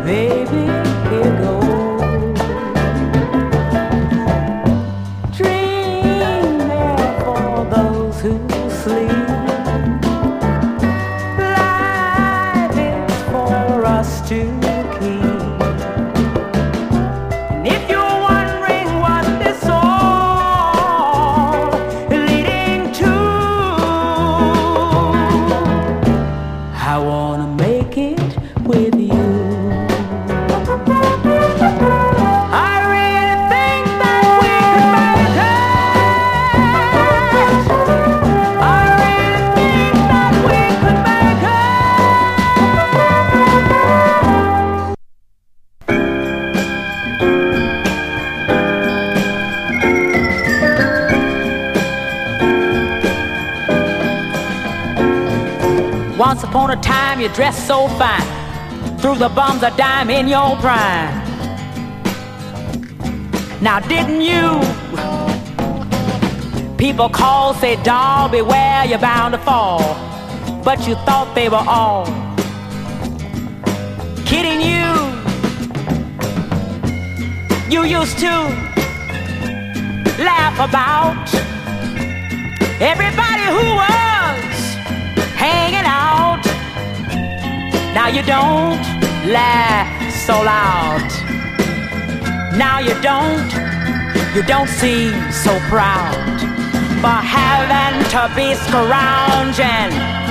Baby, here goes. Dream there for those who sleep. Life is for us to keep. And if you're wondering what this all leading to, I wanna make it with you. Once upon a time you dressed so fine, threw the bums a dime in your prime. Now didn't you? People call, say, doll, beware, you're bound to fall. But you thought they were all kidding you. You used to laugh about everybody who was hanging out. Now you don't laugh so loud. Now you don't seem so proud for having to be scrounging